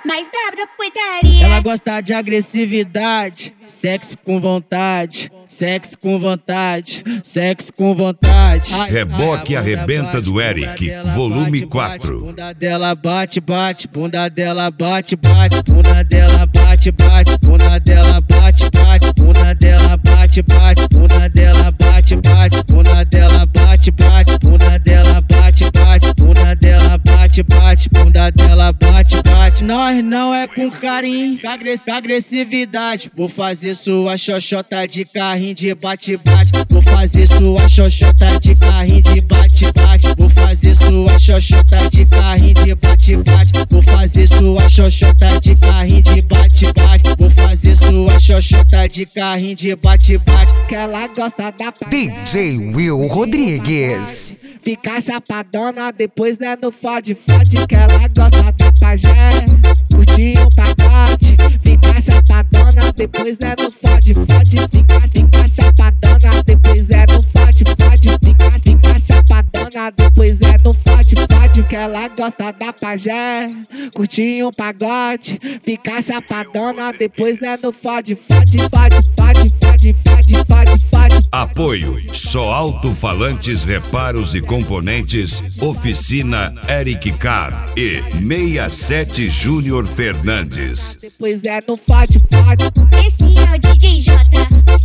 mais braba da putaria. Ela gosta de agressividade, sexo com vontade, sexo com vontade, sexo com vontade. Reboque Arrebenta do Eric, volume 4. Bunda dela bate, bate, bunda dela bate, bate, bunda dela bate, bate, bunda dela bate, bate, bunda dela bate, bate, bunda dela bate, bate, bunda dela bate, bate, bunda dela bate, bate, bunda dela bate, bate, bunda dela bate, bate. Nós não é com carinho, agressividade. Vou fazer sua xoxota de carrinho de bate-bate. Vou fazer sua xoxota de carrinho de bate-bate. Vou fazer sua xoxota de carrinho de bate-bate. Vou fazer sua xoxota de carrinho de bate-bate. Vou fazer sua xoxota de carrinho de bate-bate. Que ela gosta da DJ Will Rodrigues. Ficar chapadona, depois né no fode-fode. Que ela gosta da pajé, curtir um pacote. Ficar chapadona, depois né no fode-fode. Ficar chapadona, depois é no fode-fode. Ficar chapadona, depois é no fode-fode. Que ela gosta da pajé, curtir um pagode. Ficar chapadona, depois né no fode-fode. Apoio: Só Alto-Falantes, Reparos e Componentes, Oficina Eric Carr e 67 Júnior Fernandes. Depois é no fode-fode. Esse é o DJ J.